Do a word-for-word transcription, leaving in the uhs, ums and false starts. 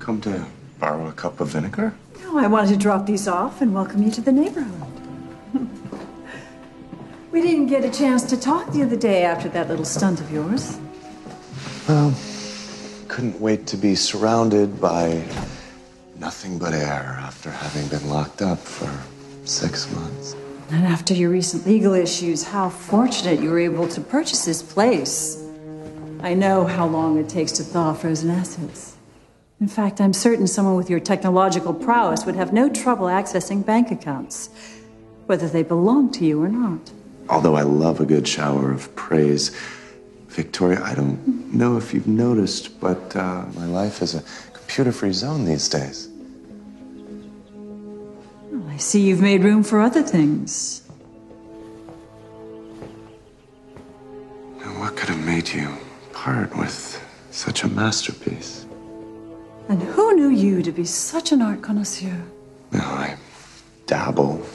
come to borrow a cup of vinegar? No, I wanted to drop these off and welcome you to the neighborhood. We didn't get a chance to talk the other day after that little stunt of yours. Well, couldn't wait to be surrounded by nothing but air after having been locked up for six months. And after your recent legal issues, how fortunate you were able to purchase this place. I know how long it takes to thaw frozen assets. In fact, I'm certain someone with your technological prowess would have no trouble accessing bank accounts, whether they belong to you or not. Although I love a good shower of praise, Victoria, I don't know if you've noticed, but uh, my life is a computer-free zone these days. Well, I see you've made room for other things. Now, what could have made you part with such a masterpiece? And who knew you to be such an art connoisseur? Well, I dabble